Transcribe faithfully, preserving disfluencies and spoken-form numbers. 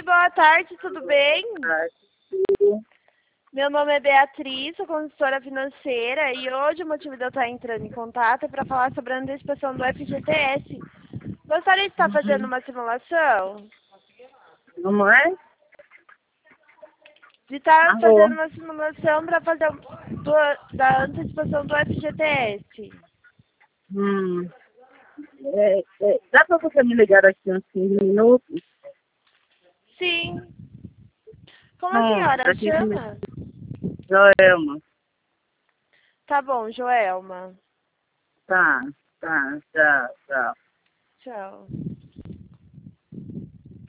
Oi, boa tarde, tudo bem? Tudo. Meu nome é Beatriz, sou consultora financeira e hoje o motivo de eu estar entrando em contato é para falar sobre a antecipação do F G T S. Gostaria de estar fazendo Uhum. uma simulação? Como é? De estar Alô? fazendo uma simulação para fazer um- do- da antecipação do F G T S. Hum. É, é, dá para você me ligar aqui uns quinze minutos? Sim. Como a Hum, senhora daqui quinze minutos. chama? Joelma. Tá bom, Joelma. Tá, tá, tá, tá. Tchau.